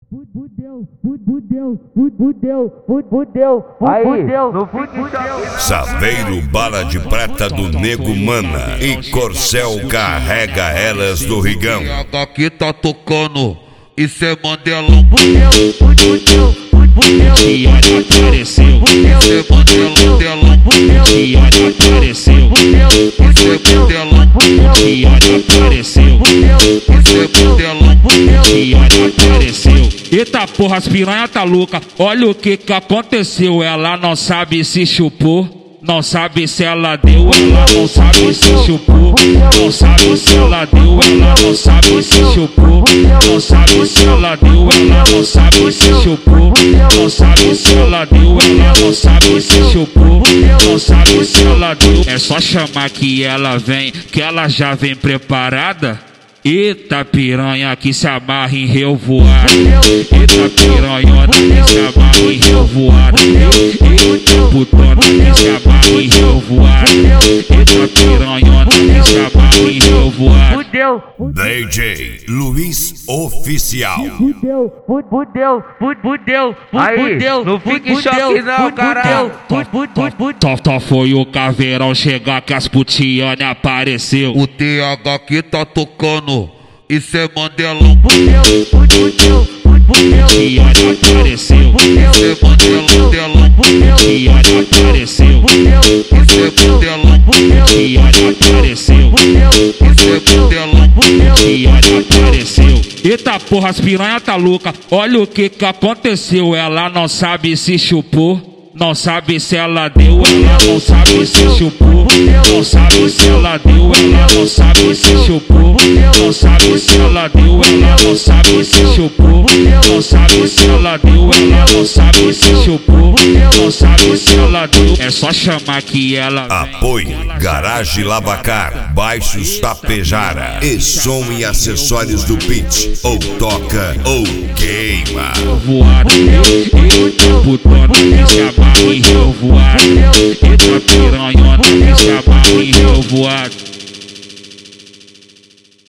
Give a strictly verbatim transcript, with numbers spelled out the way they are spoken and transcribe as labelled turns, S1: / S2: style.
S1: Fudeu, fudeu, fudeu, fudeu, fudeu, no
S2: Saveiro Bala de Prata do Nego Mana e Corcel carrega elas do Rigão.
S3: Aqui tá tocando, isso é Mandelão.
S1: fudeu, fudeu, fudeu,
S3: E olha, apareceu. Isso é Mandelão, Mandelão. E olha, apareceu. Isso é Mandelão. E olha, apareceu. Isso é Mandelão. E olha, apareceu. Eita porra, as piranha tá louca. Olha o que que aconteceu. Ela não sabe se chupou. Não sabe se ela deu, ela não sabe se chupou. Não sabe se ela deu, ela não sabe se chupou. Não sabe se ela deu, ela não sabe se chupou. Não sabe se ela deu, ela não sabe se chupou. Não sabe se ela deu. É só chamar que ela vem, que ela já vem preparada. Eita piranha que se amarra em revoada. Eita piranhona que se amarra em revoada. Eita putona que se amarra em revoada. Eita piranhona que se amarra em revoada.
S1: fudeu,
S2: D J Luiz Oficial.
S1: fudeu, fudeu, fudeu,
S4: Aí,
S1: fudeu,
S4: não fique em choque não, caralho.
S3: Tó, tó foi o caveirão chegar que as putiane apareceu. O T H que tá tocando, isso é Mandelão.
S1: fudeu, fudeu, fudeu,
S3: E olha, apareceu. Isso é Mandelão, Mandelão. E olha, apareceu. Isso é Mandelão. E olha, apareceu. Isso é Mandelão. E olha, apareceu. Eita porra, as piranha tá louca. Olha o que que aconteceu. Ela não sabe se chupou. Não sabe se ela deu, ela não sabe se chupou. Não sabe se ela deu, ela não sabe se chupou. Não sabe se ela deu, ela não sabe se chupou. Não sabe se ela deu, ela não sabe se chupou. Não sabe se ela deu. É só chamar que ela vem.
S2: Apoio Garage Lavacar, Baixos Tapejara e som e acessórios do beat. Ou toca ou queima.
S3: Voada, eita putona que se amarra em revoada. Eita piranhona que se amarra em revoada.